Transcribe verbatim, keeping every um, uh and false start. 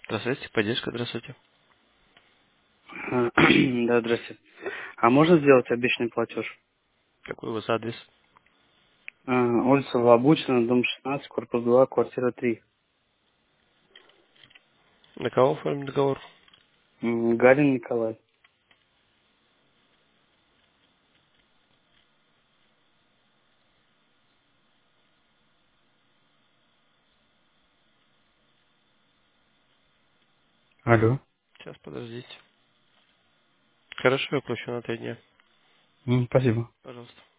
Здравствуйте, поддержка, здравствуйте. А, Да, здрасте. А можно сделать обещанный платеж? Какой у вас адрес? А, Улица Лабучина, дом шестнадцать, корпус два, квартира три. На кого оформим договор? М, Гарин Николай. Алло. Сейчас, подождите. Хорошо, я плачу на три дня. М, Спасибо. Пожалуйста.